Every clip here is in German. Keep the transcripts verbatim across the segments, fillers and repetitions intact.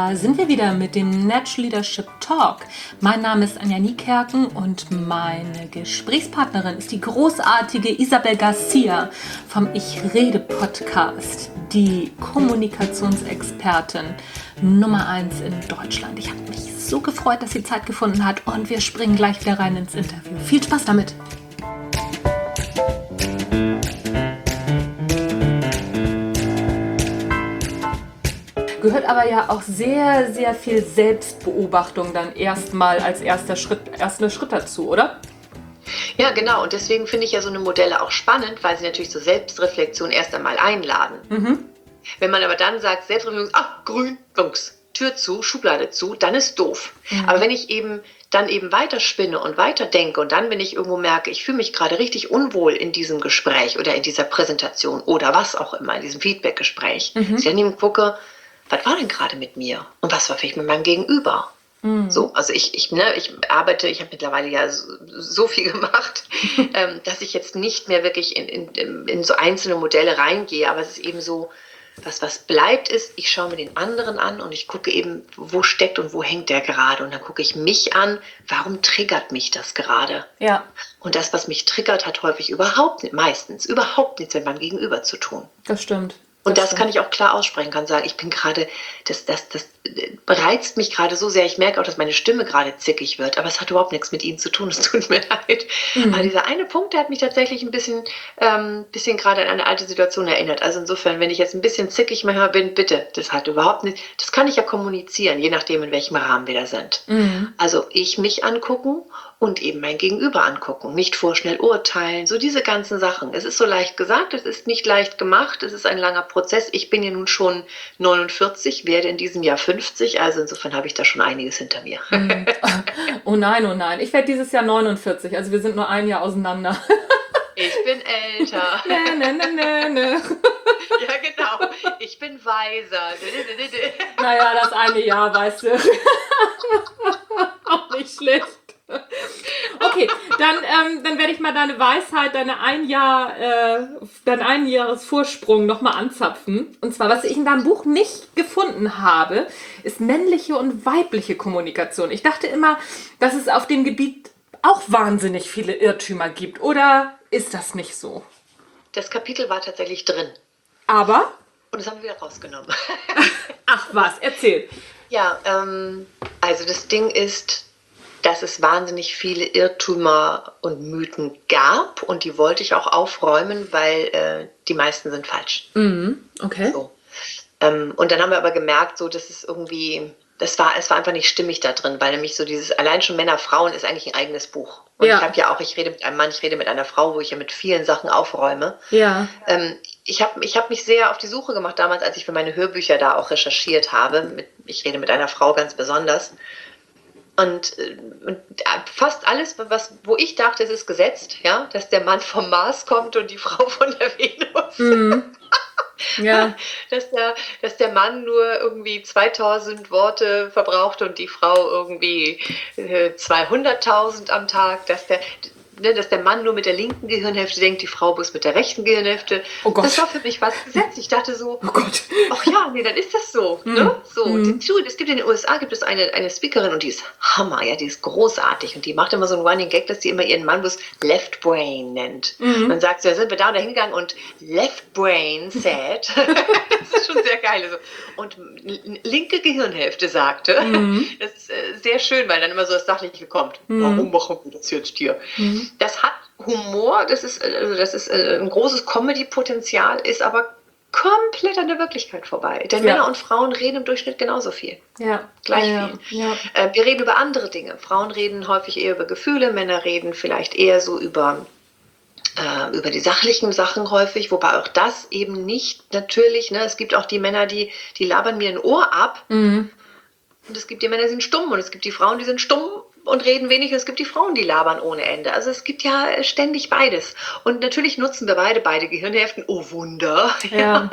Da sind wir wieder mit dem Natural Leadership Talk. Mein Name ist Anja Niekerken und meine Gesprächspartnerin ist die großartige Isabel Garcia vom Ich Rede Podcast, die Kommunikationsexpertin Nummer eins in Deutschland. Ich habe mich so gefreut, dass sie Zeit gefunden hat und wir springen gleich wieder rein ins Interview. Viel Spaß damit! Gehört aber ja auch sehr, sehr viel Selbstbeobachtung dann erstmal als erster Schritt, erster Schritt dazu, oder? Ja, genau. Und deswegen finde ich ja so eine Modelle auch spannend, weil sie natürlich zur Selbstreflexion erst einmal einladen. Mhm. Wenn man aber dann sagt, Selbstreflexion, ach, grün, Bunks, Tür zu, Schublade zu, dann ist doof. Mhm. Aber wenn ich eben dann eben weiterspinne und weiterdenke und dann, wenn ich irgendwo merke, ich fühle mich gerade richtig unwohl in diesem Gespräch oder in dieser Präsentation oder was auch immer, in diesem Feedbackgespräch, mhm. dass ich dann eben gucke, was war denn gerade mit mir und was war vielleicht mit meinem Gegenüber? Mhm. So, also ich, ich, ne, ich arbeite, ich habe mittlerweile ja so, so viel gemacht, ähm, dass ich jetzt nicht mehr wirklich in, in, in so einzelne Modelle reingehe, aber es ist eben so, was, was bleibt ist, ich schaue mir den anderen an und ich gucke eben, wo steckt und wo hängt der gerade und dann gucke ich mich an, warum triggert mich das gerade? Ja. Und das, was mich triggert, hat häufig überhaupt nicht, meistens überhaupt nichts mit meinem Gegenüber zu tun. Das stimmt. Und das kann ich auch klar aussprechen, kann sagen, ich bin gerade, das, das, das reizt mich gerade so sehr, ich merke auch, dass meine Stimme gerade zickig wird, aber es hat überhaupt nichts mit Ihnen zu tun, es tut mir leid. Mhm. Aber dieser eine Punkt, der hat mich tatsächlich ein bisschen, ähm, bisschen gerade an eine alte Situation erinnert. Also insofern, wenn ich jetzt ein bisschen zickig manchmal bin, bitte, das hat überhaupt nicht, das kann ich ja kommunizieren, je nachdem, in welchem Rahmen wir da sind. Mhm. Also ich mich angucken und eben mein Gegenüber angucken, nicht vorschnell urteilen, so diese ganzen Sachen. Es ist so leicht gesagt, es ist nicht leicht gemacht, es ist ein langer Prozess. Ich bin ja nun schon neunundvierzig, werde in diesem Jahr fünfzig, also insofern habe ich da schon einiges hinter mir. Oh nein, oh nein, ich werde dieses Jahr neunundvierzig, also wir sind nur ein Jahr auseinander. Ich bin älter. Ne, ne, ne, ne, ne. Ja, genau. Ich bin weiser. Naja, das eine Jahr, weißt du. Auch nicht schlecht. Okay, dann, ähm, dann werde ich mal deine Weisheit, deine ein Jahr, äh, dein Einjahresvorsprung nochmal anzapfen. Und zwar, was ich in deinem Buch nicht gefunden habe, ist männliche und weibliche Kommunikation. Ich dachte immer, dass es auf dem Gebiet auch wahnsinnig viele Irrtümer gibt. Oder ist das nicht so? Das Kapitel war tatsächlich drin. Aber? Und das haben wir wieder rausgenommen. Ach was, erzähl. Ja, ähm, also das Ding ist, dass es wahnsinnig viele Irrtümer und Mythen gab und die wollte ich auch aufräumen, weil äh, die meisten sind falsch. Mhm, okay. So. Ähm, und dann haben wir aber gemerkt, so, dass es irgendwie, das war, es war einfach nicht stimmig da drin, weil nämlich so dieses, allein schon Männer, Frauen ist eigentlich ein eigenes Buch. Und ja. ich habe ja auch, ich rede mit einem Mann, ich rede mit einer Frau, wo ich ja mit vielen Sachen aufräume. Ja. Ähm, ich habe ich hab mich sehr auf die Suche gemacht damals, als ich für meine Hörbücher da auch recherchiert habe. Mit, ich rede mit einer Frau ganz besonders. Und, und fast alles, was, wo ich dachte, es ist gesetzt, ja, dass der Mann vom Mars kommt und die Frau von der Venus. Mhm. Ja. dass, der, dass der Mann nur irgendwie zweitausend Worte verbraucht und die Frau irgendwie äh, zweihunderttausend am Tag, dass der... dass der Mann nur mit der linken Gehirnhälfte denkt, die Frau bloß mit der rechten Gehirnhälfte. Oh Gott. Das war für mich was gesetzt. Ich dachte so, oh Gott. Ach ja, nee, dann ist das so. Mm. Ne? So, mm. Es gibt in den U S A gibt es eine, eine Speakerin und die ist Hammer, ja, die ist großartig und die macht immer so einen Running Gag, dass sie immer ihren Mann bloß Left Brain nennt. Mm. Dann sagt sie, da sind wir da und da hingegangen und Left Brain said, das ist schon sehr geil. Also. Und linke Gehirnhälfte sagte, mm. das ist äh, sehr schön, weil dann immer so das Sachliche kommt. Mm. Warum machen wir das jetzt hier? Mm. Das hat Humor, das ist, also das ist ein großes Comedy-Potenzial, ist aber komplett an der Wirklichkeit vorbei. Denn ja. Männer und Frauen reden im Durchschnitt genauso viel. Ja. Gleich ja, viel. Ja. Äh, wir reden über andere Dinge. Frauen reden häufig eher über Gefühle, Männer reden vielleicht eher so über, äh, über die sachlichen Sachen häufig, wobei auch das eben nicht natürlich, ne, es gibt auch die Männer, die, die labern mir ein Ohr ab. Mhm. Und es gibt die Männer, die sind stumm und es gibt die Frauen, die sind stumm und reden wenig und es gibt die Frauen, die labern ohne Ende. Also es gibt ja ständig beides. Und natürlich nutzen wir beide, beide Gehirnhälften. Oh Wunder. Ja.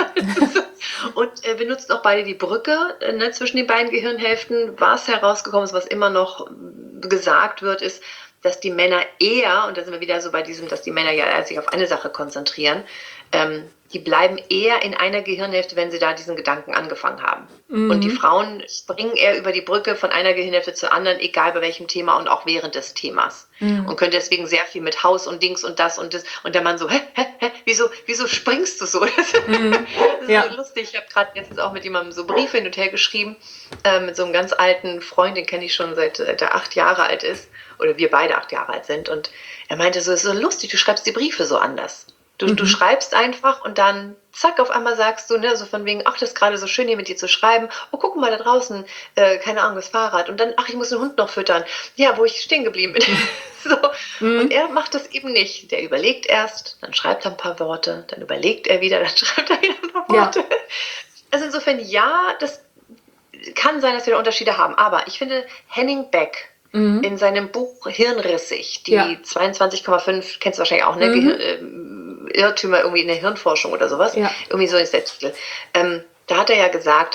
Und äh, wir nutzen auch beide die Brücke äh, ne, zwischen den beiden Gehirnhälften. Was herausgekommen ist, was immer noch gesagt wird, ist, dass die Männer eher, und da sind wir wieder so bei diesem, dass die Männer ja sich auf eine Sache konzentrieren, ähm, die bleiben eher in einer Gehirnhälfte, wenn sie da diesen Gedanken angefangen haben. Mhm. Und die Frauen springen eher über die Brücke von einer Gehirnhälfte zur anderen, egal bei welchem Thema und auch während des Themas. Mhm. Und können deswegen sehr viel mit Haus und Dings und das und das. Und der Mann so, hä, hä, hä, wieso, wieso springst du so? Mhm. Das ist ja. so lustig. Ich habe gerade jetzt auch mit jemandem so Briefe hin und her geschrieben, äh, mit so einem ganz alten Freund, den kenne ich schon seit, seit er acht Jahre alt ist. Oder wir beide acht Jahre alt sind. Und er meinte so, es ist so lustig, du schreibst die Briefe so anders. Du, mhm. du schreibst einfach und dann, zack, auf einmal sagst du, ne, so von wegen, ach, das ist gerade so schön, hier mit dir zu schreiben. Oh, guck mal da draußen, äh, keine Ahnung, das Fahrrad. Und dann, ach, ich muss den Hund noch füttern. Ja, wo ich stehen geblieben bin. so. Mhm. Und er macht das eben nicht. Der überlegt erst, dann schreibt er ein paar Worte, dann überlegt er wieder, dann schreibt er wieder ein paar Worte. Ja. Also insofern, ja, das kann sein, dass wir da Unterschiede haben. Aber ich finde, Henning Beck, mhm. in seinem Buch Hirnrissig, die ja. zweiundzwanzig Komma fünf, kennst du wahrscheinlich auch, ne? Mhm. Gehir- äh, Irrtümer irgendwie in der Hirnforschung oder sowas. Ja. Irgendwie so ist der Titel. Ähm, da hat er ja gesagt,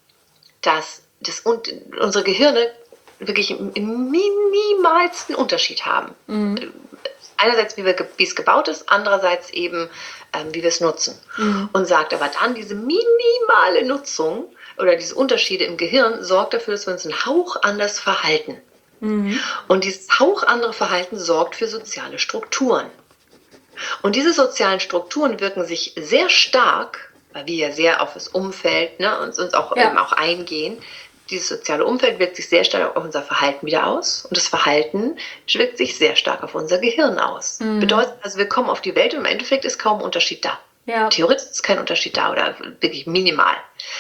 dass das und, unsere Gehirne wirklich im minimalsten Unterschied haben. Mhm. Einerseits, wie, wir, wie es gebaut ist, andererseits eben, ähm, wie wir es nutzen. Mhm. Und sagt aber dann, diese minimale Nutzung oder diese Unterschiede im Gehirn sorgt dafür, dass wir uns einen Hauch anders verhalten. Mhm. Und dieses Hauch andere Verhalten sorgt für soziale Strukturen. Und diese sozialen Strukturen wirken sich sehr stark, weil wir ja sehr auf das Umfeld, ne, uns, uns auch, ja. eben auch eingehen. Dieses soziale Umfeld wirkt sich sehr stark auf unser Verhalten wieder aus. Und das Verhalten wirkt sich sehr stark auf unser Gehirn aus. Mhm. Bedeutet also, wir kommen auf die Welt und im Endeffekt ist kaum Unterschied da. Ja. Theoretisch ist kein Unterschied da oder wirklich minimal.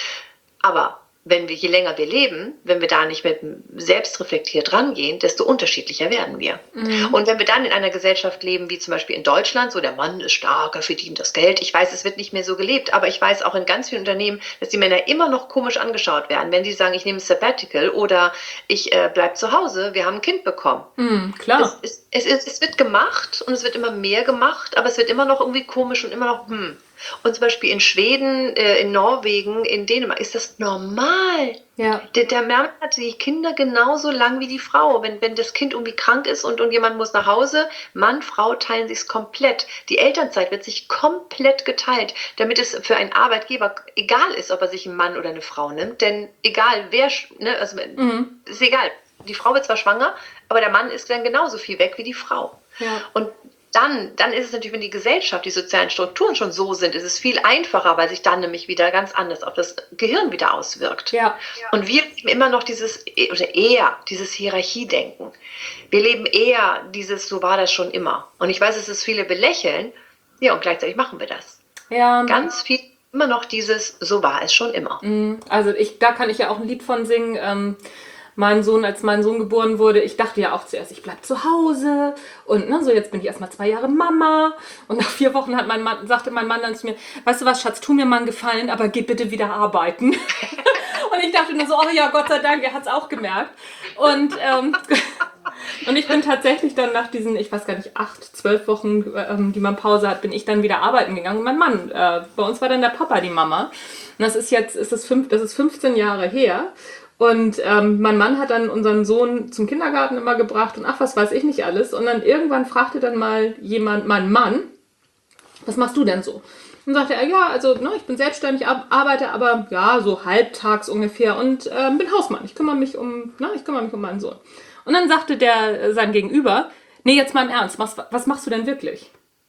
Aber wenn wir, je länger wir leben, wenn wir da nicht mit selbstreflektiert rangehen, desto unterschiedlicher werden wir. Mhm. Und wenn wir dann in einer Gesellschaft leben, wie zum Beispiel in Deutschland, so der Mann ist stark, er verdient das Geld. Ich weiß, es wird nicht mehr so gelebt, aber ich weiß auch in ganz vielen Unternehmen, dass die Männer immer noch komisch angeschaut werden, wenn die sagen, ich nehme ein Sabbatical oder ich äh, bleibe zu Hause, wir haben ein Kind bekommen. Mhm, klar. Es, es, es, es wird gemacht und es wird immer mehr gemacht, aber es wird immer noch irgendwie komisch und immer noch, hm. Und zum Beispiel in Schweden, äh, in Norwegen, in Dänemark ist das normal. Ja. Der, der Mann hat die Kinder genauso lang wie die Frau. Wenn, wenn das Kind irgendwie krank ist und, und jemand muss nach Hause, Mann, Frau teilen sich es komplett. Die Elternzeit wird sich komplett geteilt, damit es für einen Arbeitgeber egal ist, ob er sich einen Mann oder eine Frau nimmt. Denn egal wer, ne, also mhm. ist egal. Die Frau wird zwar schwanger, aber der Mann ist dann genauso viel weg wie die Frau. Ja. Und Dann, dann ist es natürlich, wenn die Gesellschaft, die sozialen Strukturen schon so sind, ist es viel einfacher, weil sich dann nämlich wieder ganz anders auf das Gehirn wieder auswirkt. Ja. Und wir leben immer noch dieses, oder eher dieses Hierarchiedenken. Wir leben eher dieses, so war das schon immer. Und ich weiß, dass es viele belächeln, ja, und gleichzeitig machen wir das. Ja. Ganz viel, immer noch dieses, so war es schon immer. Also ich, da kann ich ja auch ein Lied von singen, ähm, mein Sohn, als mein Sohn geboren wurde, ich dachte ja auch zuerst, ich bleib zu Hause und ne, so jetzt bin ich erstmal zwei Jahre Mama und nach vier Wochen hat mein Mann, sagte mein Mann dann zu mir, weißt du was, Schatz, tu mir mal einen Gefallen, aber geh bitte wieder arbeiten. Und ich dachte nur so, oh ja, Gott sei Dank, er hat's auch gemerkt. Und, ähm, und ich bin tatsächlich dann nach diesen, ich weiß gar nicht, acht, zwölf Wochen, ähm, die man Pause hat, bin ich dann wieder arbeiten gegangen. Und mein Mann, äh, bei uns war dann der Papa die Mama. Und das ist jetzt, ist das, fünf, das ist fünfzehn Jahre her. Und ähm, mein Mann hat dann unseren Sohn zum Kindergarten immer gebracht und ach, was weiß ich nicht alles. Und dann irgendwann fragte dann mal jemand, mein Mann, was machst du denn so? Und sagte er, ja, also ne, ich bin selbstständig, arbeite aber ja so halbtags ungefähr und äh, bin Hausmann. Ich kümmere mich um, ne, ich kümmere mich um meinen Sohn. Und dann sagte der sein Gegenüber, nee, jetzt mal im Ernst, was, was machst du denn wirklich?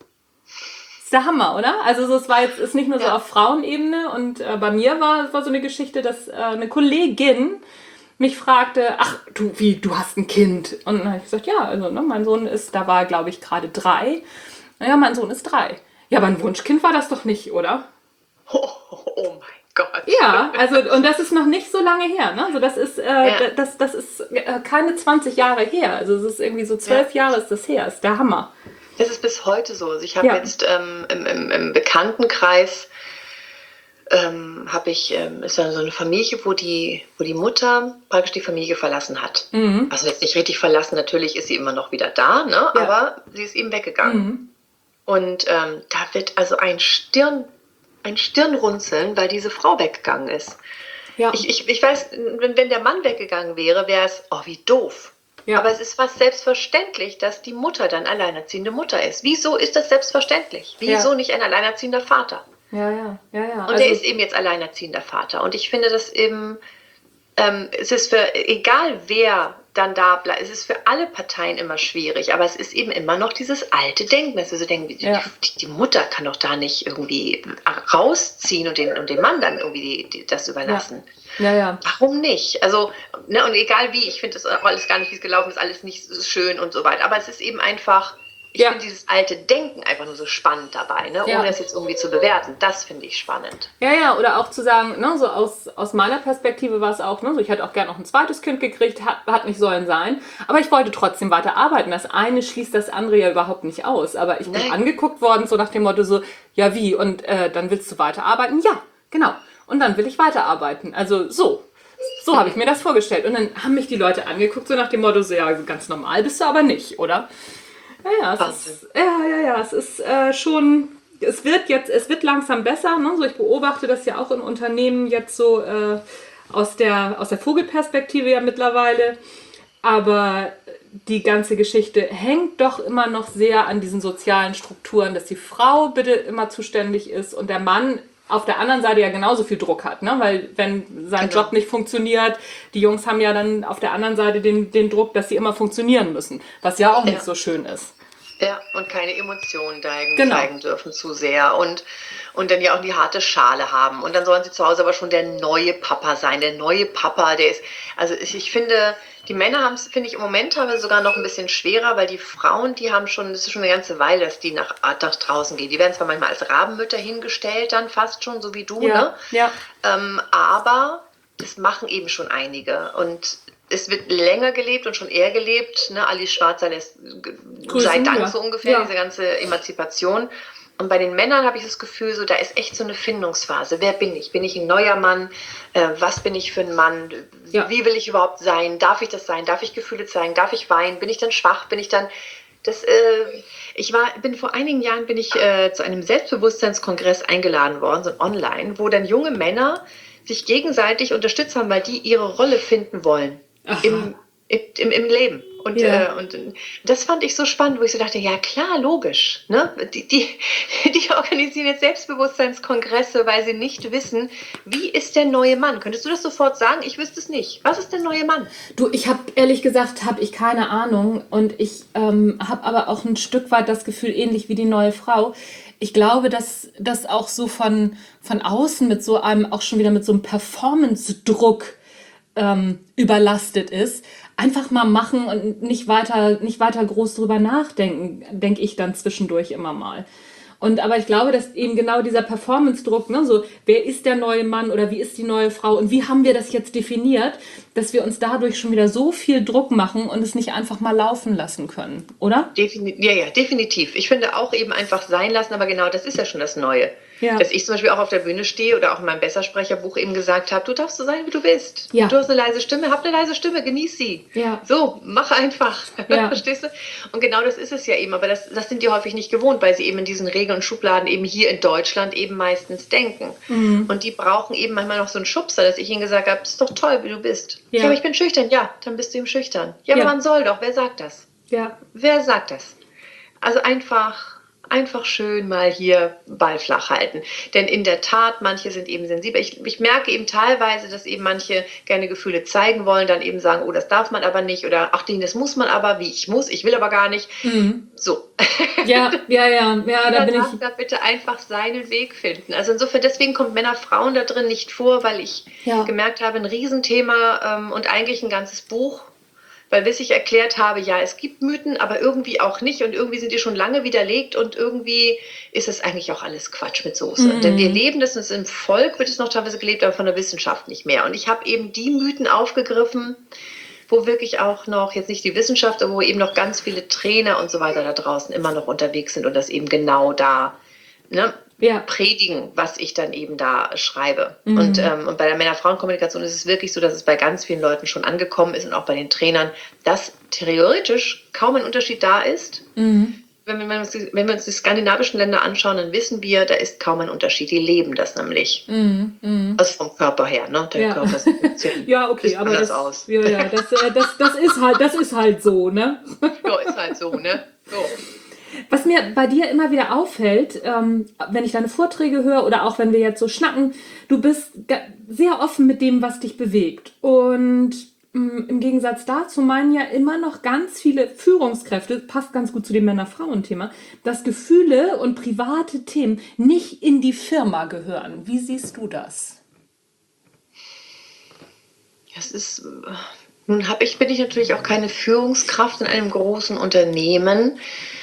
Ist der Hammer, oder? Also so, es war jetzt ist nicht nur so ja. auf Frauenebene und äh, bei mir war war so eine Geschichte, dass äh, eine Kollegin mich fragte, ach du, wie, du hast ein Kind? Und dann habe ich gesagt, ja, also ne, mein Sohn ist, da war glaube ich gerade drei. Ja, mein Sohn ist drei. Ja, aber ein Wunschkind war das doch nicht, oder? Oh, oh mein Gott. Ja, also und das ist noch nicht so lange her, ne? Also das ist, äh, ja. das, das ist äh, keine zwanzig Jahre her. Also es ist irgendwie so zwölf ja. Jahre ist das her. Ist der Hammer. Das ist bis heute so. Also ich habe ja. jetzt ähm, im, im, im Bekanntenkreis ähm, habe ich ähm, ist dann so eine Familie, wo die wo die Mutter praktisch die Familie verlassen hat. Mhm. Also jetzt nicht richtig verlassen. Natürlich ist sie immer noch wieder da, ne? Ja. Aber sie ist eben weggegangen. Mhm. Und ähm, da wird also ein Stirn, ein Stirnrunzeln, weil diese Frau weggegangen ist. Ja. Ich, ich, ich weiß, wenn, wenn der Mann weggegangen wäre, wäre es, oh, wie doof. Ja. Aber es ist fast selbstverständlich, dass die Mutter dann alleinerziehende Mutter ist. Wieso ist das selbstverständlich? Wieso ja. nicht ein alleinerziehender Vater? ja, ja, ja, ja. Und Also, der ist eben jetzt alleinerziehender Vater. Und ich finde das eben, ähm, es ist für, egal wer dann da bleibt, es ist für alle Parteien immer schwierig, aber es ist eben immer noch dieses alte Denken, dass wir so denken, die, Ja. die, die Mutter kann doch da nicht irgendwie rausziehen und den, und dem Mann dann irgendwie die, die, das überlassen. ja, ja. Warum nicht? Also, ne, und egal wie, ich finde das auch alles gar nicht, wie es gelaufen ist, alles nicht so schön und so weiter. Aber es ist eben einfach, ich Ja. finde dieses alte Denken einfach nur so spannend dabei, ne? Ja. Ohne es jetzt irgendwie zu bewerten. Das finde ich spannend. Ja, ja, oder auch zu sagen, ne, so aus, aus meiner Perspektive war es auch, ne, so ich hätte auch gerne noch ein zweites Kind gekriegt, hat, hat nicht sollen sein, aber ich wollte trotzdem weiter arbeiten. Das eine schließt das andere ja überhaupt nicht aus, aber ich bin Nein. angeguckt worden, so nach dem Motto so, ja wie, und äh, dann willst du weiter arbeiten? Ja, genau. Und dann will ich weiterarbeiten. Also so. So habe ich mir das vorgestellt. Und dann haben mich die Leute angeguckt, so nach dem Motto, so ja, ganz normal bist du aber nicht, oder? Ja, ja, es Wahnsinn. ist, ja, ja, ja, es ist äh, schon, es wird jetzt, es wird langsam besser, ne? So, ich beobachte das ja auch in Unternehmen jetzt so äh, aus der, aus der Vogelperspektive ja mittlerweile, aber die ganze Geschichte hängt doch immer noch sehr an diesen sozialen Strukturen, dass die Frau bitte immer zuständig ist und der Mann auf der anderen Seite ja genauso viel Druck hat, ne? Weil wenn sein Genau. Job nicht funktioniert, die Jungs haben ja dann auf der anderen Seite den, den Druck, dass sie immer funktionieren müssen, was ja auch Ja. nicht so schön ist. Ja, und keine Emotionen zeigen, Genau. zeigen dürfen zu sehr und, und dann ja auch die harte Schale haben. Und dann sollen sie zu Hause aber schon der neue Papa sein. Der neue Papa, der ist, also ich, ich finde, die Männer haben es, finde ich, im Moment haben wir sogar noch ein bisschen schwerer, weil die Frauen, die haben schon, das ist schon eine ganze Weile, dass die nach, nach draußen gehen. Die werden zwar manchmal als Rabenmütter hingestellt, dann fast schon, so wie du, Ja, ne? ja. Ähm, aber das machen eben schon einige. Und es wird länger gelebt und schon eher gelebt. Ne? Alice Schwarzer lässt Grüßen, sei Dank ja. so ungefähr, Ja. diese ganze Emanzipation. Und bei den Männern habe ich das Gefühl, so da ist echt so eine Findungsphase. Wer bin ich? Bin ich ein neuer Mann? Äh, was bin ich für ein Mann? Ja. Wie will ich überhaupt sein? Darf ich das sein? Darf ich Gefühle zeigen? Darf ich weinen? Bin ich dann schwach? Bin ich dann... Das, äh, ich war, bin vor einigen Jahren bin ich äh, zu einem Selbstbewusstseinskongress eingeladen worden, so ein online, wo dann junge Männer sich gegenseitig unterstützt haben, weil die ihre Rolle finden wollen im, im, im Leben. Und, Ja. äh, und das fand ich so spannend, wo ich so dachte, ja klar, logisch. Ne? Die, die, die organisieren jetzt Selbstbewusstseinskongresse, weil sie nicht wissen, wie ist der neue Mann? Könntest du das sofort sagen? Ich wüsste es nicht. Was ist der neue Mann? Du, ich habe ehrlich gesagt, habe ich keine Ahnung und ich ähm, habe aber auch ein Stück weit das Gefühl, ähnlich wie die neue Frau. Ich glaube, dass das auch so von, von außen mit so einem, auch schon wieder mit so einem Performance-Druck ähm, überlastet ist. Einfach mal machen und nicht weiter, nicht weiter groß drüber nachdenken, denke ich dann zwischendurch immer mal. Und aber ich glaube, dass eben genau dieser Performance-Druck, ne, so wer ist der neue Mann oder wie ist die neue Frau und wie haben wir das jetzt definiert, dass wir uns dadurch schon wieder so viel Druck machen und es nicht einfach mal laufen lassen können, oder? Defini ja, ja, definitiv. Ich finde auch eben einfach sein lassen, aber genau das ist ja schon das Neue. Ja. Dass ich zum Beispiel auch auf der Bühne stehe oder auch in meinem Bessersprecherbuch eben gesagt habe, du darfst so sein, wie du bist. Ja. Du hast eine leise Stimme, hab eine leise Stimme, genieß sie. Ja. So, mach einfach. Ja. Verstehst du? Und genau das ist es ja eben, aber das, das sind die häufig nicht gewohnt, weil sie eben in diesen Regeln und Schubladen eben hier in Deutschland eben meistens denken. Mhm. Und die brauchen eben manchmal noch so einen Schubser, dass ich ihnen gesagt habe, das ist doch toll, wie du bist. Ja. Ja, aber ich bin schüchtern. Ja, dann bist du eben schüchtern. Ja, aber Ja. man soll doch. Wer sagt das? Ja. Wer sagt das? Also einfach, einfach schön mal hier Ball flach halten. Denn in der Tat, manche sind eben sensibel. Ich, ich merke eben teilweise, dass eben manche gerne Gefühle zeigen wollen, dann eben sagen, oh, das darf man aber nicht. Oder ach, das muss man aber, wie ich muss, ich will aber gar nicht. Mhm. So. Ja, ja, ja, ja, da bin darf ich. da bitte einfach seinen Weg finden. Also insofern, deswegen kommt Männer, Frauen da drin nicht vor, weil ich Ja. gemerkt habe, ein Riesenthema ähm, und eigentlich ein ganzes Buch, weil bis ich erklärt habe, ja, es gibt Mythen, aber irgendwie auch nicht und irgendwie sind die schon lange widerlegt und irgendwie ist es eigentlich auch alles Quatsch mit Soße. Mhm. Denn wir leben das, und es im Volk wird es noch teilweise gelebt, aber von der Wissenschaft nicht mehr. Und ich habe eben die Mythen aufgegriffen, wo wirklich auch noch, jetzt nicht die Wissenschaft, aber wo eben noch ganz viele Trainer und so weiter da draußen immer noch unterwegs sind und das eben genau da, ne, Ja. predigen, was ich dann eben da schreibe. Mhm. Und, ähm, und bei der Männer-Frauen-Kommunikation ist es wirklich so, dass es bei ganz vielen Leuten schon angekommen ist und auch bei den Trainern, dass theoretisch kaum ein Unterschied da ist. Mhm. Wenn wir, uns die, wenn wir uns die skandinavischen Länder anschauen, dann wissen wir, da ist kaum ein Unterschied. Die leben das nämlich. Mhm. Mhm. Also vom Körper her, ne? Der Ja. Körper sieht ein bisschen Ja, okay, sieht aber anders das, aus. ja, ja, das, äh, das, das ist halt, das ist halt so, ne? Ja, ist halt so, ne? So. Was mir bei dir immer wieder auffällt, ähm, wenn ich deine Vorträge höre oder auch wenn wir jetzt so schnacken, du bist sehr offen mit dem, was dich bewegt. Und mh, im Gegensatz dazu meinen ja immer noch ganz viele Führungskräfte, passt ganz gut zu dem Männer-Frauen-Thema, dass Gefühle und private Themen nicht in die Firma gehören. Wie siehst du das? Das ist, nun hab ich, bin ich natürlich auch keine Führungskraft in einem großen Unternehmen.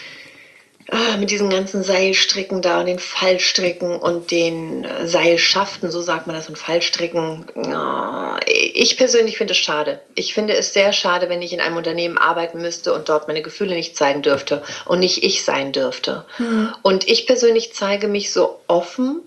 Ah, mit diesen ganzen Seilstricken da und den Fallstricken und den äh, Seilschaften, so sagt man das, und Fallstricken. Ah, ich persönlich finde es schade. Ich finde es sehr schade, wenn ich in einem Unternehmen arbeiten müsste und dort meine Gefühle nicht zeigen dürfte und nicht ich sein dürfte. Mhm. Und ich persönlich zeige mich so offen,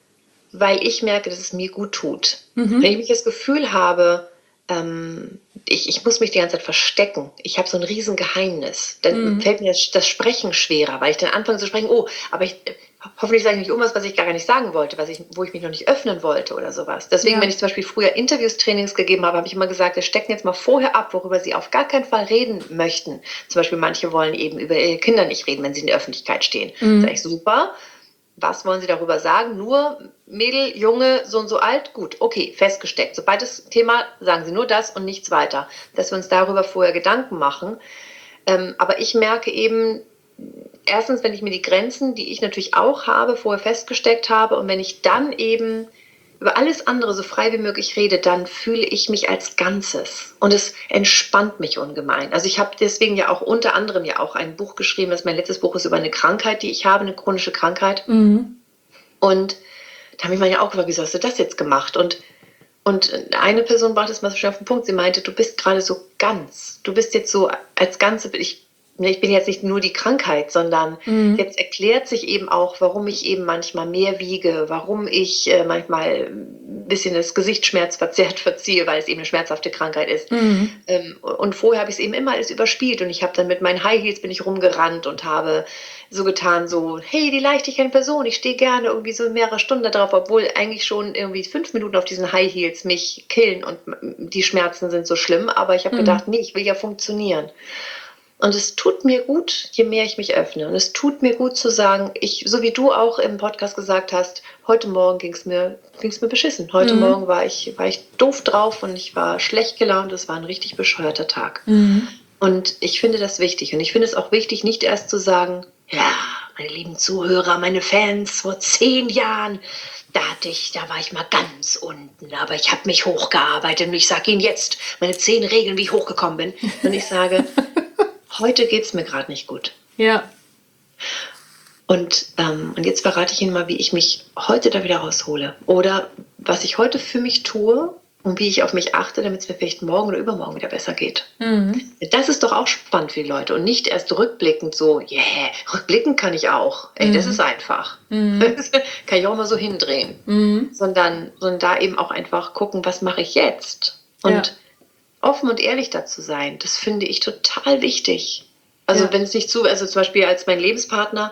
weil ich merke, dass es mir gut tut. Mhm. Wenn ich mich das Gefühl habe, ähm, ich, ich muss mich die ganze Zeit verstecken. Ich habe so ein Riesengeheimnis. Dann mhm. fällt mir das, das Sprechen schwerer, weil ich dann anfange zu sprechen, oh, aber ich hoffentlich sage ich nicht um was, was ich gar nicht sagen wollte, was ich, wo ich mich noch nicht öffnen wollte oder sowas. Deswegen, ja. wenn ich zum Beispiel früher Interviews, Trainings gegeben habe, habe ich immer gesagt, wir stecken jetzt mal vorher ab, worüber sie auf gar keinen Fall reden möchten. Zum Beispiel manche wollen eben über ihre Kinder nicht reden, wenn sie in der Öffentlichkeit stehen. Mhm. Das ist echt super. Was wollen Sie darüber sagen? Nur Mädel, Junge, so und so alt? Gut, okay, festgesteckt. Sobald das Thema, sagen Sie nur das und nichts weiter. Dass wir uns darüber vorher Gedanken machen. Ähm, aber ich merke eben, erstens, wenn ich mir die Grenzen, die ich natürlich auch habe, vorher festgesteckt habe und wenn ich dann eben über alles andere so frei wie möglich rede, dann fühle ich mich als Ganzes und es entspannt mich ungemein. Also ich habe deswegen ja auch unter anderem ja auch ein Buch geschrieben, das mein letztes Buch ist über eine Krankheit, die ich habe, eine chronische Krankheit. Mhm. Und da habe ich mir ja auch gefragt, wieso hast du das jetzt gemacht? Und, und eine Person brachte es mal so schön auf den Punkt, sie meinte, du bist gerade so ganz, du bist jetzt so als Ganze, ich Ich bin jetzt nicht nur die Krankheit, sondern mhm. jetzt erklärt sich eben auch, warum ich eben manchmal mehr wiege, warum ich äh, manchmal ein bisschen das Gesicht schmerzverzerrt verziehe, weil es eben eine schmerzhafte Krankheit ist. Mhm. Ähm, und vorher habe ich es eben immer alles überspielt und ich habe dann mit meinen High Heels bin ich rumgerannt und habe so getan, so, hey, die Leichtigkeit in Person, ich stehe gerne irgendwie so mehrere Stunden da drauf, obwohl eigentlich schon irgendwie fünf Minuten auf diesen High Heels mich killen und die Schmerzen sind so schlimm, aber ich habe mhm. gedacht, nee, ich will ja funktionieren. Und es tut mir gut, je mehr ich mich öffne. Und es tut mir gut zu sagen, ich, so wie du auch im Podcast gesagt hast, heute Morgen ging es mir, ging's mir beschissen. Heute mhm. Morgen war ich, war ich doof drauf und ich war schlecht gelaunt. Es war ein richtig bescheuerter Tag. Mhm. Und ich finde das wichtig. Und ich finde es auch wichtig, nicht erst zu sagen, ja, meine lieben Zuhörer, meine Fans, vor zehn Jahren, da hatte ich, da war ich mal ganz unten. Aber ich habe mich hochgearbeitet und ich sage Ihnen jetzt meine zehn Regeln, wie ich hochgekommen bin. Und ich sage... Heute geht es mir gerade nicht gut. Ja. Und, ähm, und jetzt verrate ich Ihnen mal, wie ich mich heute da wieder raushole. Oder was ich heute für mich tue und wie ich auf mich achte, damit es mir vielleicht morgen oder übermorgen wieder besser geht. Mhm. Das ist doch auch spannend für die Leute. Und nicht erst rückblickend so, yeah, rückblickend kann ich auch. Ey, mhm. das ist einfach. Mhm. Das kann ich auch mal so hindrehen. Mhm. Sondern, sondern da eben auch einfach gucken, was mache ich jetzt? Und ja. offen und ehrlich dazu sein, das finde ich total wichtig. Also ja. wenn es nicht zu, also zum Beispiel als mein Lebenspartner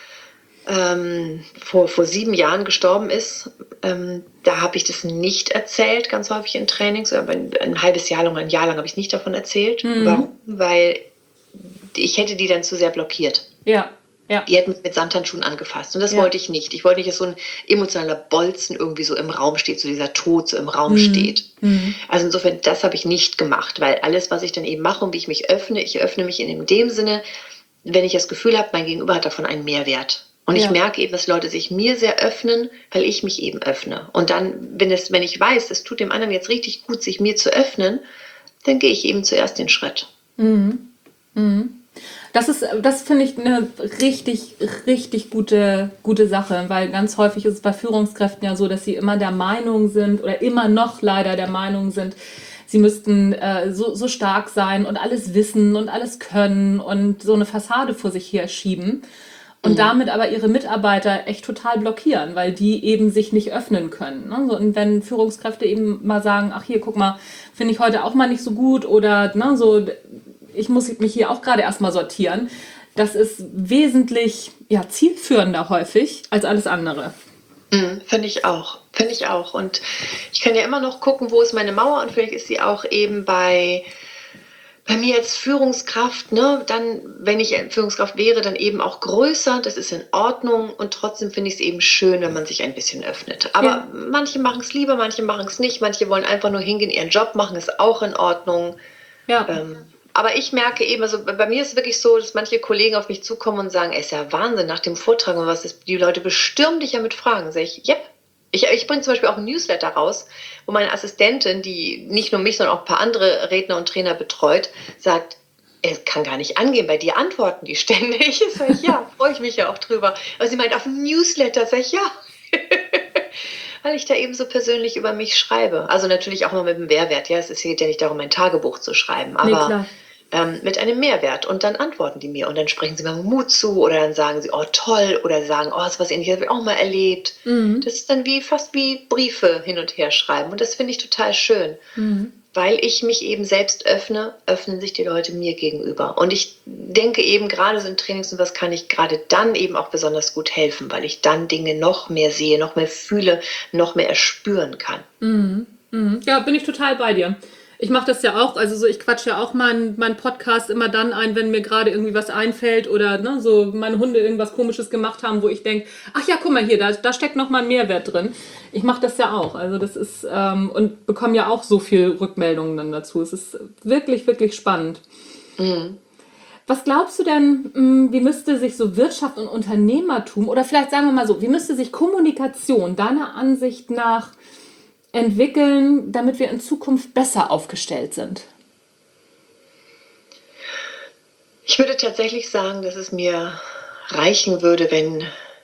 ähm, vor, vor sieben Jahren gestorben ist, ähm, da habe ich das nicht erzählt, ganz häufig in Trainings, aber ein, ein halbes Jahr lang, ein Jahr lang habe ich nicht davon erzählt. Mhm. Warum? Weil ich hätte die dann zu sehr blockiert. Ja. Ja. Die hätten mich mit Samthandschuhen angefasst. Und das ja. wollte ich nicht. Ich wollte nicht, dass so ein emotionaler Bolzen irgendwie so im Raum steht, so dieser Tod so im Raum mhm. steht. Mhm. Also insofern, das habe ich nicht gemacht, weil alles, was ich dann eben mache und wie ich mich öffne, ich öffne mich in dem Sinne, wenn ich das Gefühl habe, mein Gegenüber hat davon einen Mehrwert. Und ja. ich merke eben, dass Leute sich mir sehr öffnen, weil ich mich eben öffne. Und dann, wenn, es, wenn ich weiß, es tut dem anderen jetzt richtig gut, sich mir zu öffnen, dann gehe ich eben zuerst den Schritt. Mhm. Mhm. Das ist, das finde ich eine richtig, richtig gute, gute Sache, weil ganz häufig ist es bei Führungskräften ja so, dass sie immer der Meinung sind oder immer noch leider der Meinung sind, sie müssten äh, so, so stark sein und alles wissen und alles können und so eine Fassade vor sich her schieben und mhm. damit aber ihre Mitarbeiter echt total blockieren, weil die eben sich nicht öffnen können. Ne? So, und wenn Führungskräfte eben mal sagen, ach hier, guck mal, finde ich heute auch mal nicht so gut oder ne, so... ich muss mich hier auch gerade erstmal sortieren. Das ist wesentlich ja, zielführender häufig als alles andere. Mm, finde ich auch. Finde ich auch. Und ich kann ja immer noch gucken, wo ist meine Mauer und vielleicht ist sie auch eben bei, Bei mir als Führungskraft, ne, dann, wenn ich Führungskraft wäre, dann eben auch größer, das ist in Ordnung und trotzdem finde ich es eben schön, wenn man sich ein bisschen öffnet. Aber Ja. manche machen es lieber, manche machen es nicht, manche wollen einfach nur hingehen, ihren Job machen, ist auch in Ordnung. Ja. Ähm, aber ich merke eben, also bei mir ist es wirklich so, dass manche Kollegen auf mich zukommen und sagen, ey, ist ja Wahnsinn, nach dem Vortrag und was ist, die Leute bestürmen dich ja mit Fragen. Sag ich, yep. Ich, ich bringe zum Beispiel auch ein Newsletter raus, wo meine Assistentin, die nicht nur mich, sondern auch ein paar andere Redner und Trainer betreut, sagt, es kann gar nicht angehen, bei dir antworten die ständig. Sag ich, ja, freue ich mich ja auch drüber. Aber sie meint, auf dem Newsletter, sag ich, ja. Weil ich da eben so persönlich über mich schreibe. Also natürlich auch mal mit einem Mehrwert. Ja, es geht ja nicht darum, ein Tagebuch zu schreiben, Nee, aber klar. ähm, mit einem Mehrwert. Und dann antworten die mir und dann sprechen sie mir Mut zu oder dann sagen sie, oh toll, oder sagen, oh, das ist was Ähnliches, habe ich auch mal erlebt. Mhm. Das ist dann wie fast wie Briefe hin und her schreiben und das finde ich total schön. Mhm. Weil ich mich eben selbst öffne, öffnen sich die Leute mir gegenüber. Und ich denke eben gerade so in Trainings und was kann ich gerade dann eben auch besonders gut helfen, weil ich dann Dinge noch mehr sehe, noch mehr fühle, noch mehr erspüren kann. Mhm. Mhm. Ja, bin ich total bei dir. Ich mache das ja auch, also so, ich quatsche ja auch meinen mein Podcast immer dann ein, wenn mir gerade irgendwie was einfällt oder ne, so meine Hunde irgendwas Komisches gemacht haben, wo ich denke, ach ja, guck mal hier, da, da steckt noch mal ein Mehrwert drin. Ich mache das ja auch, also das ist, ähm, und bekomme ja auch so viel Rückmeldungen dann dazu. Es ist wirklich, wirklich spannend. Mhm. Was glaubst du denn, mh, wie müsste sich so Wirtschaft und Unternehmertum oder vielleicht sagen wir mal so, wie müsste sich Kommunikation deiner Ansicht nach entwickeln, damit wir in Zukunft besser aufgestellt sind? Ich würde tatsächlich sagen, dass es mir reichen würde, wenn,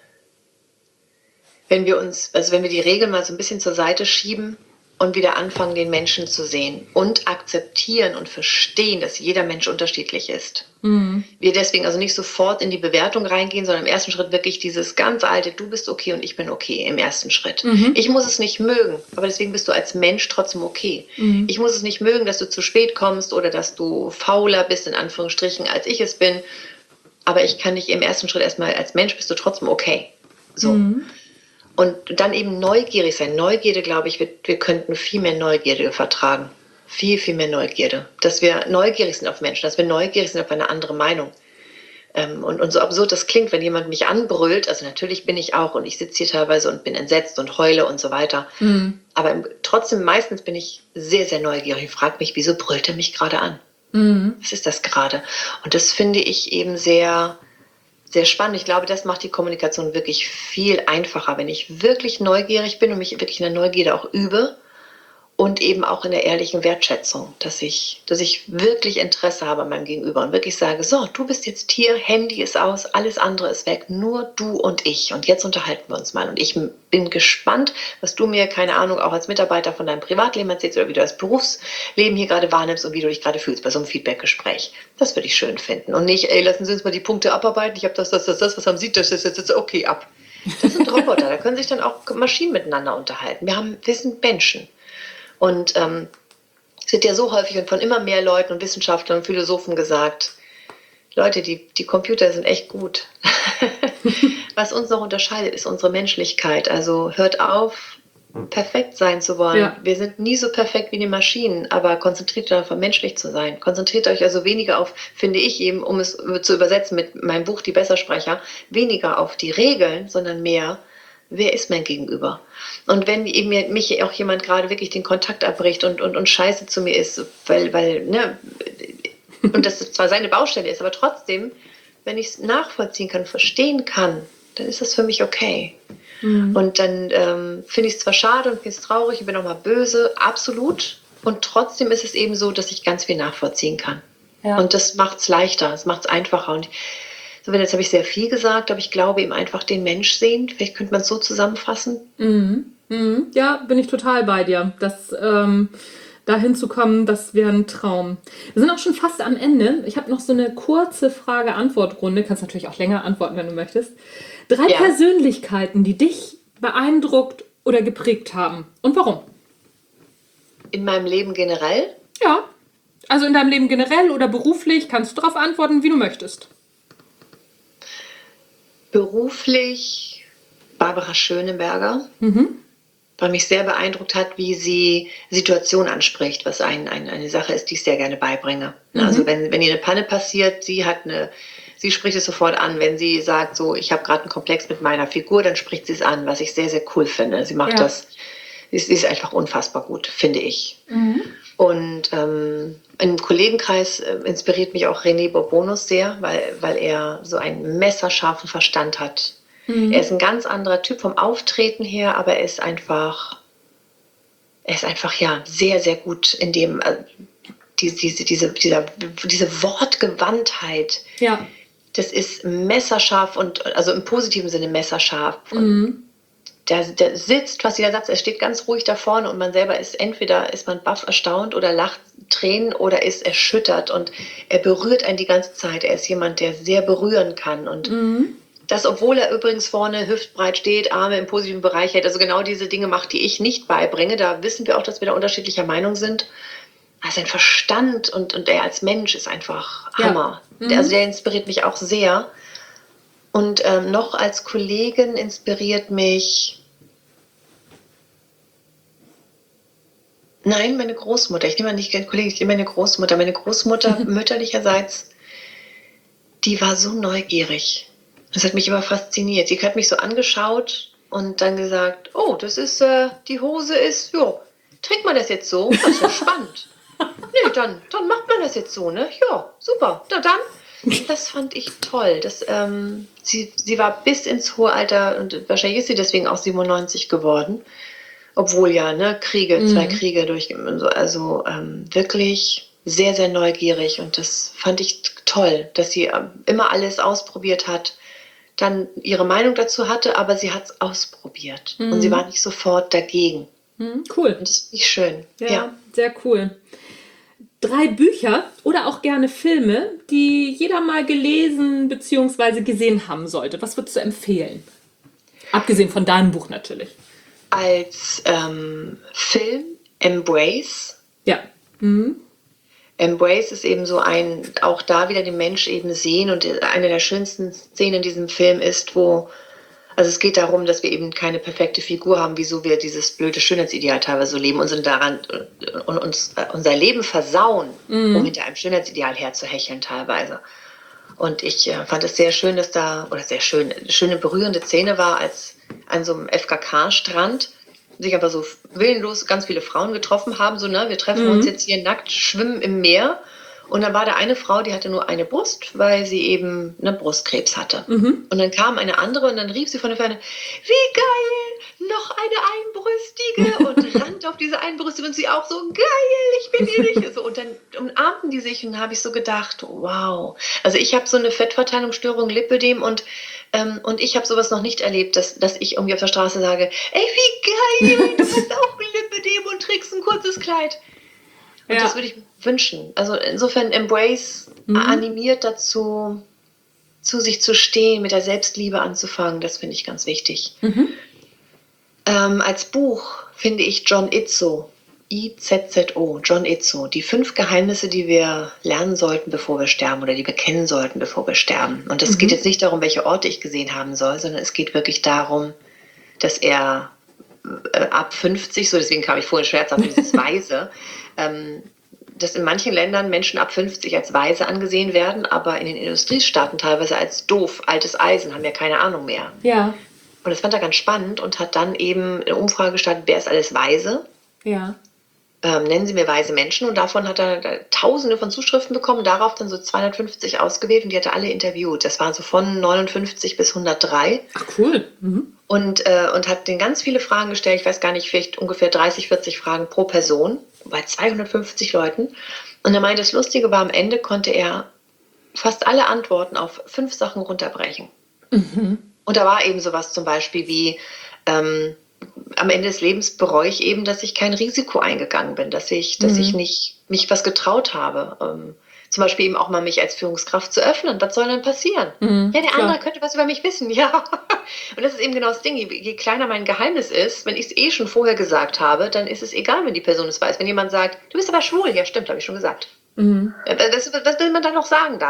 wenn wir uns, also wenn wir die Regeln mal so ein bisschen zur Seite schieben und wieder anfangen, den Menschen zu sehen und akzeptieren und verstehen, dass jeder Mensch unterschiedlich ist. Mhm. Wir deswegen also nicht sofort in die Bewertung reingehen, sondern im ersten Schritt wirklich dieses ganz alte, du bist okay und ich bin okay im ersten Schritt. Mhm. Ich muss es nicht mögen, aber deswegen bist du als Mensch trotzdem okay. Mhm. Ich muss es nicht mögen, dass du zu spät kommst oder dass du fauler bist, in Anführungsstrichen, als ich es bin, aber ich kann dich im ersten Schritt erstmal, als Mensch bist du trotzdem okay. So. Mhm. Und dann eben neugierig sein. Neugierde, glaube ich, wir, wir könnten viel mehr Neugierde vertragen. Viel, viel mehr Neugierde. Dass wir neugierig sind auf Menschen, dass wir neugierig sind auf eine andere Meinung. Ähm, und, und so absurd das klingt, wenn jemand mich anbrüllt, also natürlich bin ich auch und ich sitze hier teilweise und bin entsetzt und heule und so weiter. Mhm. Aber im, trotzdem meistens bin ich sehr, sehr neugierig und frage mich, wieso brüllt er mich gerade an? Mhm. Was ist das gerade? Und das finde ich eben sehr... sehr spannend. Ich glaube, das macht die Kommunikation wirklich viel einfacher, wenn ich wirklich neugierig bin und mich wirklich in der Neugierde auch übe und eben auch in der ehrlichen Wertschätzung, dass ich, dass ich wirklich Interesse habe an meinem Gegenüber und wirklich sage, so, du bist jetzt hier, Handy ist aus, alles andere ist weg, nur du und ich und jetzt unterhalten wir uns mal und ich bin gespannt, was du mir, keine Ahnung, auch als Mitarbeiter von deinem Privatleben erzählst oder wie du das Berufsleben hier gerade wahrnimmst und wie du dich gerade fühlst bei so einem Feedbackgespräch. Das würde ich schön finden und nicht, ey, lassen Sie uns mal die Punkte abarbeiten, ich habe das, das, das, das, was haben Sie, das, das, das, das, okay, ab. Das sind Roboter, da können sich dann auch Maschinen miteinander unterhalten. Wir, haben, wir sind Menschen. Und ähm, es wird ja so häufig und von immer mehr Leuten und Wissenschaftlern und Philosophen gesagt, Leute, die, die Computer sind echt gut. Was uns noch unterscheidet, ist unsere Menschlichkeit. Also hört auf, perfekt sein zu wollen. Ja. Wir sind nie so perfekt wie die Maschinen, aber konzentriert euch darauf, menschlich zu sein. Konzentriert euch also weniger auf, finde ich eben, um es zu übersetzen mit meinem Buch Die Bessersprecher, weniger auf die Regeln, sondern mehr, wer ist mein Gegenüber? Und wenn eben mich auch jemand gerade wirklich den Kontakt abbricht und, und, und scheiße zu mir ist, weil, weil, ne, und das zwar seine Baustelle ist, aber trotzdem, wenn ich es nachvollziehen kann, verstehen kann, dann ist das für mich okay. Mhm. Und dann ähm, finde ich es zwar schade und bin es traurig, ich bin auch mal böse, absolut. Und trotzdem ist es eben so, dass ich ganz viel nachvollziehen kann. Ja. Und das macht es leichter, es macht es einfacher. Und so, jetzt habe ich sehr viel gesagt, aber ich glaube eben einfach den Mensch sehen. Vielleicht könnte man es so zusammenfassen. Mhm. Mhm. Ja, bin ich total bei dir. Das, ähm, dahin zu kommen, das wäre ein Traum. Wir sind auch schon fast am Ende. Ich habe noch so eine kurze Frage-Antwort-Runde. Kannst natürlich auch länger antworten, wenn du möchtest. Drei ja. Persönlichkeiten, die dich beeindruckt oder geprägt haben. Und warum? In meinem Leben generell? Ja. Also in deinem Leben generell oder beruflich kannst du darauf antworten, wie du möchtest. Beruflich Barbara Schöneberger. Mhm. weil mich sehr beeindruckt hat, wie sie Situationen anspricht, was ein, ein, eine Sache ist, die ich sehr gerne beibringe. Mhm. Also wenn, wenn ihr eine Panne passiert, sie hat eine, sie spricht es sofort an. Wenn sie sagt, so, ich habe gerade einen Komplex mit meiner Figur, dann spricht sie es an, was ich sehr, sehr cool finde. Sie macht ja. das, sie ist, sie ist einfach unfassbar gut, finde ich. Mhm. Und ähm, im Kollegenkreis äh, inspiriert mich auch René Bourbonus sehr, weil, weil er so einen messerscharfen Verstand hat. Mhm. Er ist ein ganz anderer Typ vom Auftreten her, aber er ist einfach, er ist einfach ja sehr, sehr gut in dem, äh, diese, diese, diese, dieser, diese Wortgewandtheit. Ja. Das ist messerscharf und, also im positiven Sinne messerscharf. Mhm. Und der, der sitzt, was jeder sagt, er steht ganz ruhig da vorne und man selber ist, entweder ist man baff erstaunt oder lacht Tränen oder ist erschüttert und er berührt einen die ganze Zeit. Er ist jemand, der sehr berühren kann und mhm. das, obwohl er übrigens vorne hüftbreit steht, Arme im positiven Bereich hält, also genau diese Dinge macht, die ich nicht beibringe. Da wissen wir auch, dass wir da unterschiedlicher Meinung sind. Also sein Verstand und, und er als Mensch ist einfach Hammer. Ja. Mhm. Also der inspiriert mich auch sehr. Und ähm, noch als Kollegin inspiriert mich, nein, meine Großmutter. Ich nehme nicht gerne Kollegin, ich nehme meine Großmutter. Meine Großmutter mhm. mütterlicherseits, die war so neugierig. Das hat mich immer fasziniert. Sie hat mich so angeschaut und dann gesagt, oh, das ist, äh, die Hose ist, jo, trägt man das jetzt so? Das ist ja spannend. Nee, dann, dann macht man das jetzt so, ne? Ja, super. Na dann. Das fand ich toll. Das, ähm, sie, sie war bis ins hohe Alter und wahrscheinlich ist sie deswegen auch siebenundneunzig geworden. Obwohl ja, ne, Kriege, mhm. zwei Kriege durch, also ähm, wirklich sehr, sehr neugierig und das fand ich toll, dass sie ähm, immer alles ausprobiert hat, dann ihre Meinung dazu hatte, aber sie hat es ausprobiert mhm. und sie war nicht sofort dagegen. Mhm, cool. Und das finde ich schön. Ja, ja, sehr cool. Drei Bücher oder auch gerne Filme, die jeder mal gelesen bzw. gesehen haben sollte. Was würdest du empfehlen? Abgesehen von deinem Buch natürlich. Als ähm, Film Embrace. Ja. Mhm. Embrace ist eben so ein, auch da wieder den Mensch eben sehen und eine der schönsten Szenen in diesem Film ist, wo, also es geht darum, dass wir eben keine perfekte Figur haben, wieso wir dieses blöde Schönheitsideal teilweise so leben und sind daran und uns unser Leben versauen, mhm. um hinter einem Schönheitsideal herzuhecheln teilweise. Und ich äh, fand es sehr schön, dass da, oder sehr schön, eine schöne berührende Szene war, als an so einem F K K-Strand sich einfach so willenlos ganz viele Frauen getroffen haben, so, ne, wir treffen mhm. uns jetzt hier nackt, schwimmen im Meer. Und dann war da eine Frau, die hatte nur eine Brust, weil sie eben eine Brustkrebs hatte. Mhm. Und dann kam eine andere und dann rief sie von der Ferne, wie geil, noch eine Einbrüstige. Und rannte auf diese Einbrüstige und sie auch so, geil, ich bin ehrlich. So, und dann umarmten die sich und dann habe ich so gedacht, wow. Also ich habe so eine Fettverteilungsstörung, Lipödem und ähm, und ich habe sowas noch nicht erlebt, dass, dass ich irgendwie auf der Straße sage, ey, wie geil, du hast auch Lipödem und trägst ein kurzes Kleid. Und ja. das würde ich mir wünschen. Also insofern Embrace mhm. animiert dazu, zu sich zu stehen, mit der Selbstliebe anzufangen. Das finde ich ganz wichtig. Mhm. Ähm, als Buch finde ich John Izzo, I Z Z O, John Izzo, die fünf Geheimnisse, die wir lernen sollten, bevor wir sterben oder die wir kennen sollten, bevor wir sterben. Und es mhm. geht jetzt nicht darum, welche Orte ich gesehen haben soll, sondern es geht wirklich darum, dass er äh, ab fünfzig, so deswegen kam ich vorhin scherzhaft dieses Weise, ähm, dass in manchen Ländern Menschen ab fünfzig als weise angesehen werden, aber in den Industriestaaten teilweise als doof, altes Eisen, haben ja keine Ahnung mehr. Ja. Und das fand er ganz spannend und hat dann eben eine Umfrage gestartet, wer ist alles weise? Ja. Ähm, nennen Sie mir weise Menschen. Und davon hat er da tausende von Zuschriften bekommen, darauf dann so zweihundertfünfzig ausgewählt und die hat er alle interviewt. Das war so von neunundfünfzig bis hundertdrei. Ach, cool. Mhm. Und, äh, und hat denen ganz viele Fragen gestellt, ich weiß gar nicht, vielleicht ungefähr dreißig, vierzig Fragen pro Person, bei zweihundertfünfzig Leuten. Und er meinte, das Lustige war, am Ende konnte er fast alle Antworten auf fünf Sachen runterbrechen. Mhm. Und da war eben sowas zum Beispiel wie, ähm, am Ende des Lebens bereue ich eben, dass ich kein Risiko eingegangen bin, dass ich, dass mhm. ich nicht mich was getraut habe. Ähm, zum Beispiel eben auch mal mich als Führungskraft zu öffnen. Was soll denn passieren? Mhm, ja, der klar. andere könnte was über mich wissen. Ja. Und das ist eben genau das Ding. Je, je kleiner mein Geheimnis ist, wenn ich es eh schon vorher gesagt habe, dann ist es egal, wenn die Person es weiß. Wenn jemand sagt, du bist aber schwul, ja stimmt, habe ich schon gesagt. Mhm. Was, was will man dann noch sagen dann?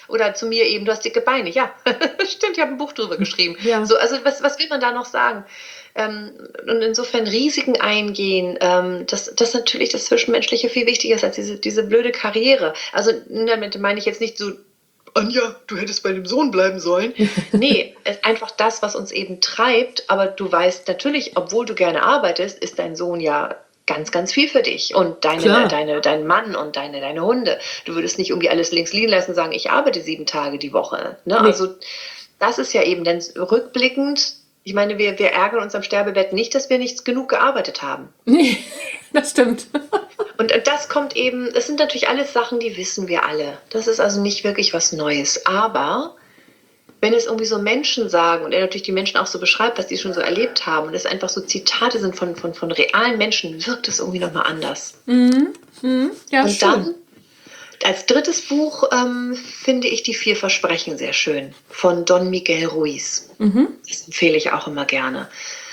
Oder zu mir eben, du hast dicke Beine. Ja, stimmt, ich habe ein Buch drüber geschrieben. Ja. So, also was, was will man da noch sagen? Ähm, und insofern Risiken eingehen, ähm, dass das natürlich das Zwischenmenschliche viel wichtiger ist als diese, diese blöde Karriere. Also damit meine ich jetzt nicht so, Anja, du hättest bei dem Sohn bleiben sollen. Nee, es ist einfach das, was uns eben treibt. Aber du weißt natürlich, obwohl du gerne arbeitest, ist dein Sohn ja ganz, ganz viel für dich. Und deine, deine, dein Mann und deine, deine Hunde. Du würdest nicht irgendwie alles links liegen lassen und sagen, ich arbeite sieben Tage die Woche. Ne? Nee. Also das ist ja eben dann rückblickend. Ich meine, wir, wir ärgern uns am Sterbebett nicht, dass wir nicht genug gearbeitet haben. Nee, das stimmt. Und das kommt eben, das sind natürlich alles Sachen, die wissen wir alle. Das ist also nicht wirklich was Neues. Aber wenn es irgendwie so Menschen sagen und er natürlich die Menschen auch so beschreibt, was die schon so erlebt haben und es einfach so Zitate sind von, von, von realen Menschen, wirkt es irgendwie nochmal anders. Mhm. Mhm. Ja, und schön. Dann als drittes Buch ähm, finde ich die Vier Versprechen sehr schön, von Don Miguel Ruiz. Mhm. Das empfehle ich auch immer gerne.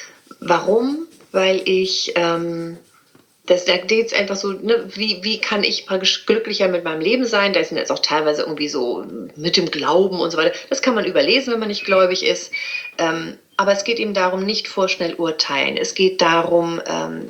Warum? Weil ich, ähm, das, da geht es einfach so, ne, wie, wie kann ich praktisch glücklicher mit meinem Leben sein? Da sind jetzt auch teilweise irgendwie so mit dem Glauben und so weiter. Das kann man überlesen, wenn man nicht gläubig ist. Ähm, aber es geht eben darum, nicht vorschnell urteilen. Es geht darum, ähm,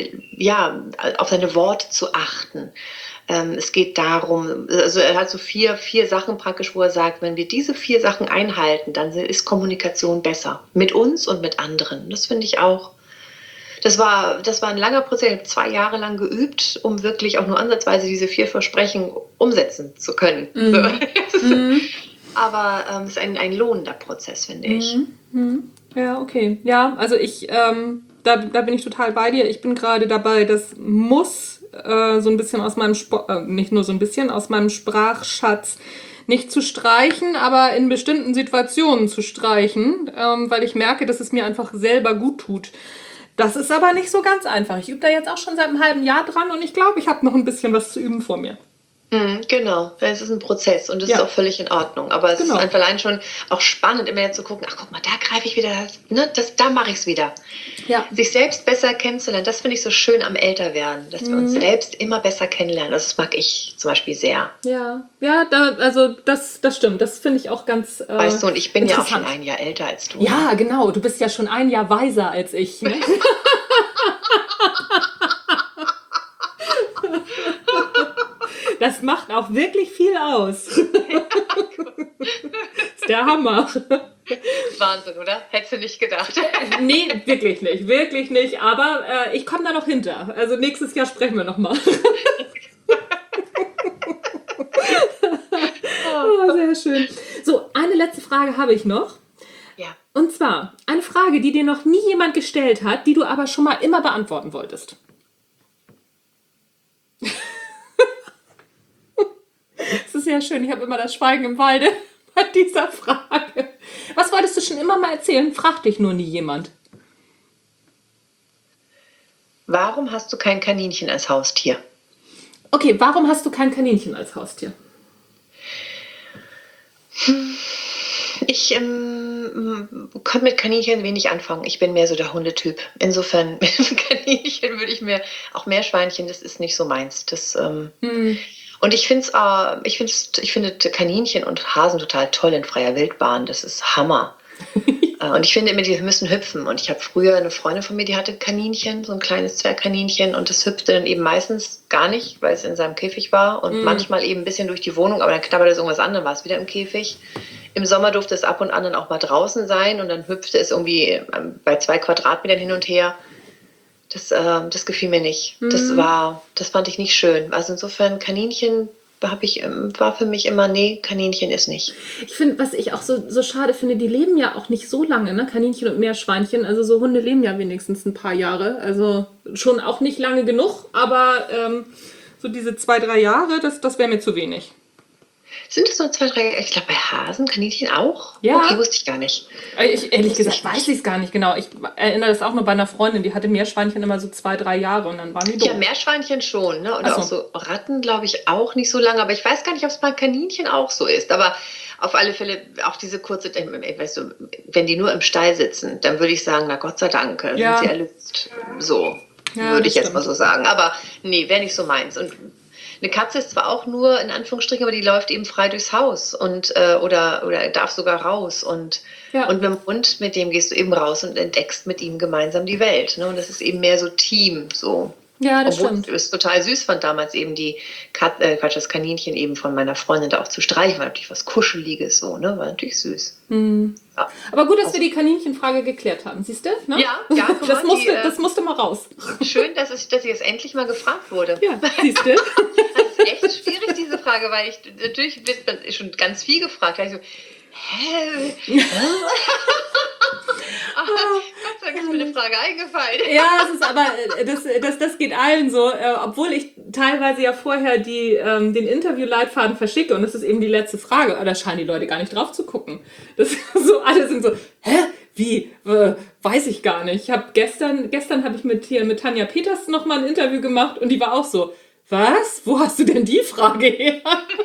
ja, auf seine Worte zu achten. Es geht darum, also er hat so vier, vier Sachen praktisch, wo er sagt, wenn wir diese vier Sachen einhalten, dann ist Kommunikation besser. Mit uns und mit anderen. Das finde ich auch. Das war, das war ein langer Prozess. Ich habe zwei Jahre lang geübt, um wirklich auch nur ansatzweise diese vier Versprechen umsetzen zu können. Mhm. Mhm. Aber ähm, es ist ein, ein lohnender Prozess, finde ich. Mhm. Ja, okay. Ja, also ich, ähm, da, da bin ich total bei dir. Ich bin gerade dabei, das muss so ein bisschen aus meinem, Sp- äh, nicht nur so ein bisschen, aus meinem Sprachschatz nicht zu streichen, aber in bestimmten Situationen zu streichen, ähm, weil ich merke, dass es mir einfach selber gut tut. Das ist aber nicht so ganz einfach. Ich übe da jetzt auch schon seit einem halben Jahr dran und ich glaube, ich habe noch ein bisschen was zu üben vor mir. Mhm, genau, es ist ein Prozess und es ja. ist auch völlig in Ordnung. Aber es genau. ist einfach allein schon auch spannend, immer jetzt zu gucken, ach guck mal, da greife ich wieder, ne, das, da mache ich es wieder. Ja. Sich selbst besser kennenzulernen, das finde ich so schön am Älterwerden, dass mhm. wir uns selbst immer besser kennenlernen. Das mag ich zum Beispiel sehr. Ja, ja, da, also das, das stimmt, das finde ich auch ganz äh, Weißt du, und ich bin ja auch schon ein Jahr älter als du. Ja, genau, du bist ja schon ein Jahr weiser als ich. Ne? Das macht auch wirklich viel aus. Das ist der Hammer. Wahnsinn, oder? Hättest du nicht gedacht. Nee, wirklich nicht. Wirklich nicht. Aber äh, ich komme da noch hinter. Also nächstes Jahr sprechen wir nochmal. Oh, sehr schön. So, eine letzte Frage habe ich noch. Ja. Und zwar eine Frage, die dir noch nie jemand gestellt hat, die du aber schon mal immer beantworten wolltest. Das ist ja schön. Ich habe immer das Schweigen im Walde bei dieser Frage. Was wolltest du schon immer mal erzählen? Frag dich nur nie jemand. Warum hast du kein Kaninchen als Haustier? Okay, warum hast du kein Kaninchen als Haustier? Ich ähm, kann mit Kaninchen wenig anfangen. Ich bin mehr so der Hundetyp. Insofern mit Kaninchen würde ich mir, auch Meerschweinchen, das ist nicht so meins. Das, ähm, hm. Und ich finde äh, ich find's, ich finde Kaninchen und Hasen total toll in freier Wildbahn. Das ist Hammer. Und ich finde immer, die müssen hüpfen. Und ich habe früher eine Freundin von mir, die hatte Kaninchen, so ein kleines Zwergkaninchen. Und das hüpfte dann eben meistens gar nicht, weil es in seinem Käfig war. Und mm. manchmal eben ein bisschen durch die Wohnung, aber dann knabberte es irgendwas an, dann war es wieder im Käfig. Im Sommer durfte es ab und an dann auch mal draußen sein. Und dann hüpfte es irgendwie bei zwei Quadratmetern hin und her. Das, äh, das gefiel mir nicht. Mm. Das war, das fand ich nicht schön. Also insofern Kaninchen... Hab ich, war für mich immer, nee, Kaninchen ist nicht. Ich finde, was ich auch so, so schade finde, die leben ja auch nicht so lange, ne? Kaninchen und Meerschweinchen. Also so Hunde leben ja wenigstens ein paar Jahre. Also schon auch nicht lange genug, aber ähm, so diese zwei, drei Jahre, das, das wäre mir zu wenig. Sind es nur zwei, drei, ich glaube bei Hasen, Kaninchen auch? Ja. Okay, wusste ich gar nicht. Ich, ehrlich gesagt weiß ich es gar nicht genau. Ich erinnere das auch nur bei einer Freundin, die hatte Meerschweinchen immer so zwei, drei Jahre und dann waren die doof. Ja, Meerschweinchen schon, ne? Oder so. Auch so Ratten, glaube ich, auch nicht so lange. Aber ich weiß gar nicht, ob es bei Kaninchen auch so ist. Aber auf alle Fälle auch diese kurze, weißt du, wenn die nur im Stall sitzen, dann würde ich sagen, na Gott sei Dank, ja. sind sie erlöst. So, ja, würde ich jetzt mal so sagen. Aber nee, wäre nicht so meins. Und Eine Katze ist zwar auch nur in Anführungsstrichen, aber die läuft eben frei durchs Haus und äh, oder, oder darf sogar raus. Und, ja. und mit dem Hund, mit dem gehst du eben raus und entdeckst mit ihm gemeinsam die Welt. Ne? Und das ist eben mehr so Team, so. Ja, das Obwohl stimmt. ich es total süß fand, damals eben die Kat äh, Quatsch, das Kaninchen eben von meiner Freundin da auch zu streichen. War natürlich was Kuscheliges, so, ne? War natürlich süß. Mhm. Ja. Aber gut, dass also, wir die Kaninchenfrage geklärt haben, siehst du? Ne? Ja, ja, guck das, mal, musste, die, äh, das musste mal raus. Schön, dass ich, dass ich jetzt endlich mal gefragt wurde. Ja, siehst du? Das ist echt schwierig, diese Frage, weil ich natürlich wird man schon ganz viel gefragt. Da ich so, hä? Ach, Gott sei Dank ist mir eine Frage eingefallen. Ja, das ist aber, das, das, das geht allen so, äh, obwohl ich teilweise ja vorher die, ähm, den Interviewleitfaden verschicke und das ist eben die letzte Frage, aber da scheinen die Leute gar nicht drauf zu gucken. Das so, alle sind so, hä? Wie? Äh, weiß ich gar nicht. Ich habe gestern, gestern habe ich mit hier mit Tanja Peters nochmal ein Interview gemacht und die war auch so, was? Wo hast du denn die Frage her?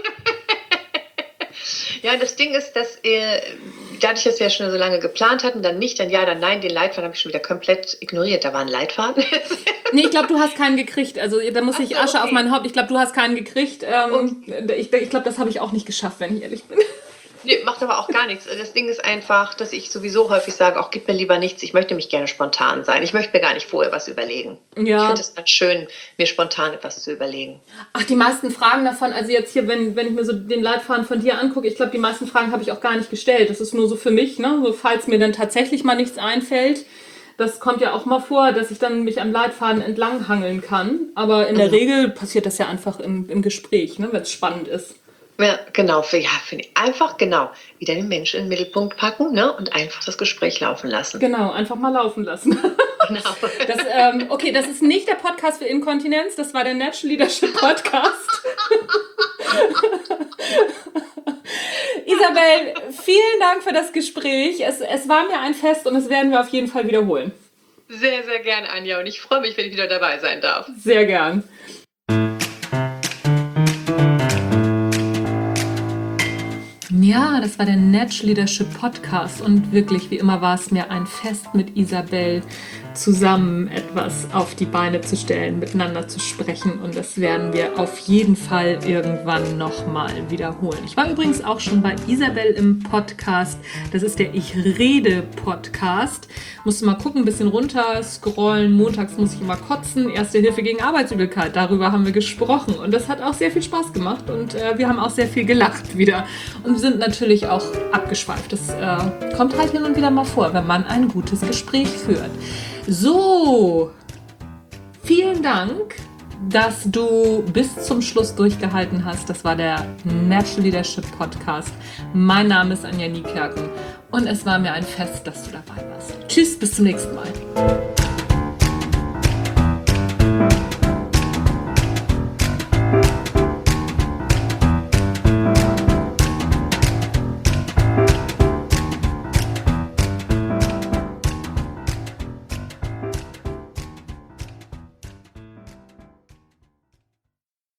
Ja, das Ding ist, dass äh, dadurch, dass wir ja schon so lange geplant hatten, dann nicht, dann ja, dann nein, den Leitfaden habe ich schon wieder komplett ignoriert. Da war ein Leitfaden. Nee, ich glaube, du hast keinen gekriegt. Also da muss ich so, Asche okay. auf mein Haupt. Ich glaube, du hast keinen gekriegt. Ähm, ich ich glaube, das habe ich auch nicht geschafft, wenn ich ehrlich bin. Nee, macht aber auch gar nichts. Das Ding ist einfach, dass ich sowieso häufig sage, auch gib mir lieber nichts, ich möchte mich gerne spontan sein. Ich möchte mir gar nicht vorher was überlegen. Ja. Ich finde es ganz schön, mir spontan etwas zu überlegen. Ach, die meisten Fragen davon, also jetzt hier, wenn, wenn ich mir so den Leitfaden von dir angucke, ich glaube, die meisten Fragen habe ich auch gar nicht gestellt. Das ist nur so für mich, ne? So, falls mir dann tatsächlich mal nichts einfällt. Das kommt ja auch mal vor, dass ich dann mich am Leitfaden entlanghangeln kann. Aber in der mhm. Regel passiert das ja einfach im, im Gespräch, ne? Wenn es spannend ist. Ja, genau, für, ja, finde ich einfach, genau, wieder den Menschen in den Mittelpunkt packen, ne, und einfach das Gespräch laufen lassen. Genau, einfach mal laufen lassen. Genau. Das, ähm, okay, das ist nicht der Podcast für Inkontinenz, das war der Natural Leadership Podcast. Isabel, vielen Dank für das Gespräch. Es, es war mir ein Fest und es werden wir auf jeden Fall wiederholen. Sehr, sehr gerne, Anja, und ich freue mich, wenn ich wieder dabei sein darf. Sehr gern. Ja, das war der Natural Leadership Podcast und wirklich, wie immer, war es mir ein Fest mit Isabel zusammen etwas auf die Beine zu stellen, miteinander zu sprechen und das werden wir auf jeden Fall irgendwann nochmal wiederholen. Ich war übrigens auch schon bei Isabel im Podcast, das ist der Ich Rede Podcast. Musste mal gucken, ein bisschen runter scrollen, montags muss ich immer kotzen, Erste Hilfe gegen Arbeitsübelkeit, darüber haben wir gesprochen und das hat auch sehr viel Spaß gemacht und äh, wir haben auch sehr viel gelacht wieder und sind natürlich auch abgeschweift. Das äh, kommt halt hin und wieder mal vor, wenn man ein gutes Gespräch führt. So, vielen Dank, dass du bis zum Schluss durchgehalten hast. Das war der Natural Leadership Podcast. Mein Name ist Anja Niekerken und es war mir ein Fest, dass du dabei warst. Tschüss, bis zum nächsten Mal.